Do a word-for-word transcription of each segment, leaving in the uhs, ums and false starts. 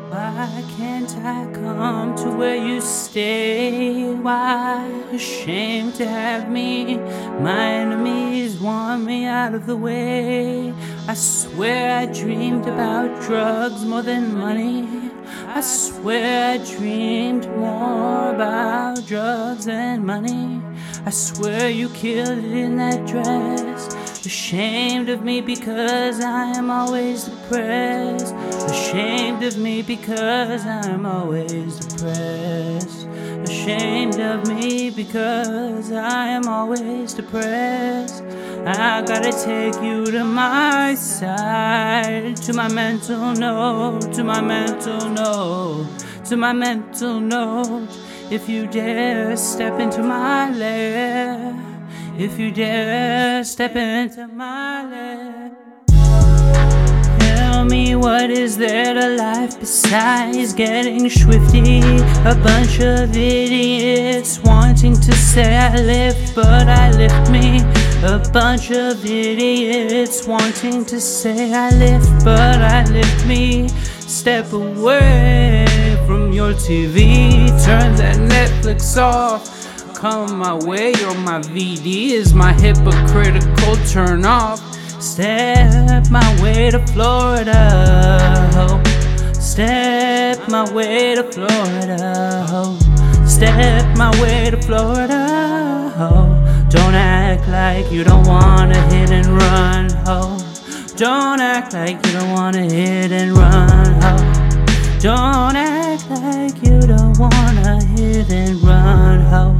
Why can't I come to where you stay? Why ashamed to have me? My enemies want me out of the way. I swear I dreamed about drugs more than money. I swear I dreamed more about drugs than money. I swear you killed it in that dress. Ashamed of me because I am always depressed. Ashamed of me because I'm always depressed. Ashamed of me because I am always depressed. I gotta take you to my side, to my mental note, to my mental note, to my mental note. If you dare step into my lair, if you dare step into my lair. Tell me, what is there to life besides getting swifty? A bunch of idiots wanting to say I lift, but I lift me. A bunch of idiots wanting to say I lift, but I lift me. Step away from your T V, turn that Netflix off. Come my way or my V D is my hypocritical turn off. Step my way to Florida, ho. Step my way to Florida, ho. Step my way to Florida, ho. Don't act like you don't wanna hit and run, ho. Don't act like you don't wanna hit and run, ho. Don't act like you don't wanna hit and run, ho.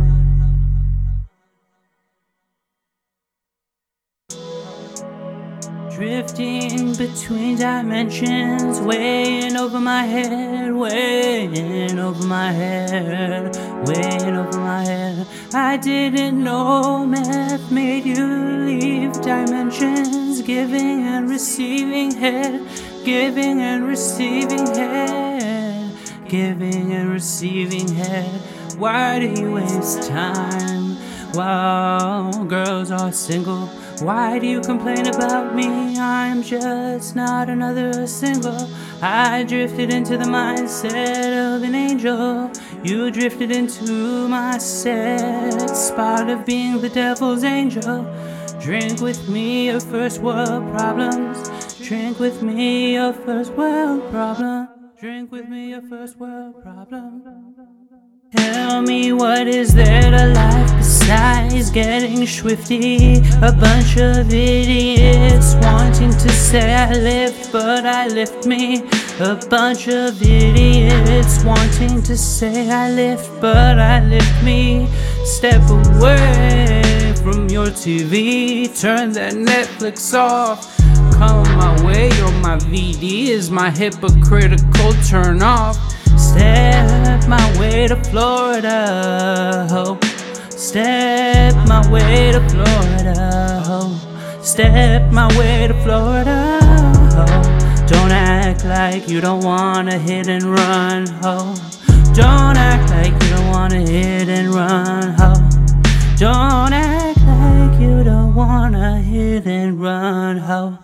Drifting between dimensions, weighing over my head, weighing over my head, weighing over my head. I didn't know meth made you leave dimensions, giving and receiving head, giving and receiving head, giving and receiving head. Why do you waste time while girls are single? Why do you complain about me? I'm just not another single. I drifted into the mindset of an angel. You drifted into my set spot of being the devil's angel. Drink with me your first world problems. Drink with me your first world problem. Drink with me your first world problem. Tell me, what is there to life besides getting swifty? A bunch of idiots wanting to say I lift, but I lift me. A bunch of idiots wanting to say I lift, but I lift me. Step away from your T V, turn that Netflix off. Come my way or my V D is my hypocritical turn off. Step my way to Florida, ho. Step my way to Florida, ho. Step my way to Florida, ho. Don't act like you don't wanna hit and run, ho. Don't act like you don't wanna hit and run, ho. Don't act like you don't wanna hit and run, ho.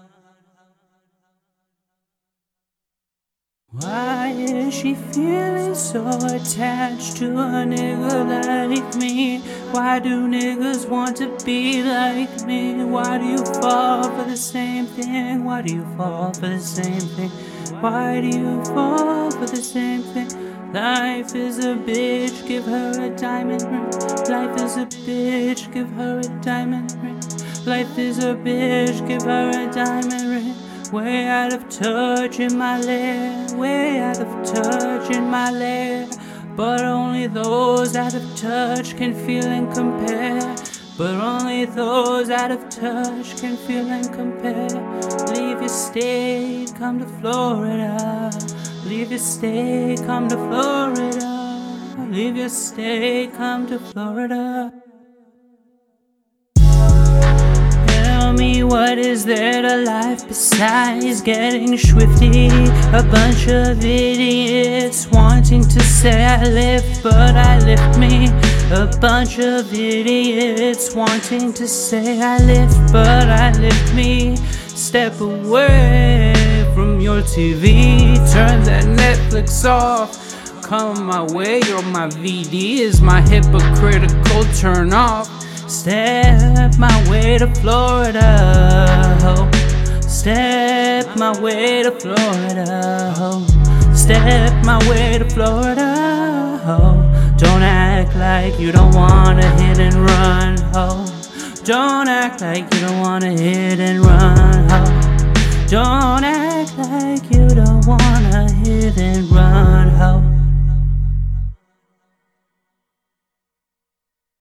Why is she feeling so attached to a nigga like me? Why do niggas want to be like me? Why do you fall for the same thing? Why do you fall for the same thing? Why do you fall for the same thing? Life is a bitch, give her a diamond ring. Life is a bitch, give her a diamond ring. Life is a bitch, give her a diamond ring. Way out of touch in my lair, way out of touch in my lair. But only those out of touch can feel and compare. But only those out of touch can feel and compare. Leave your state, come to Florida. Leave your state, come to Florida. Leave your state, come to Florida. Tell me, what is there to life besides getting swifty? A bunch of idiots wanting to say I lift, but I lift me. A bunch of idiots wanting to say I lift, but I lift me. Step away from your T V, turn that Netflix off. Come my way or my V D is my hypocritical turn off. Step my way to Florida, ho. Step my way to Florida, ho. Step my way to Florida, ho. Don't act like you don't wanna hit and run, ho. Don't act like you don't wanna hit and run, ho. Don't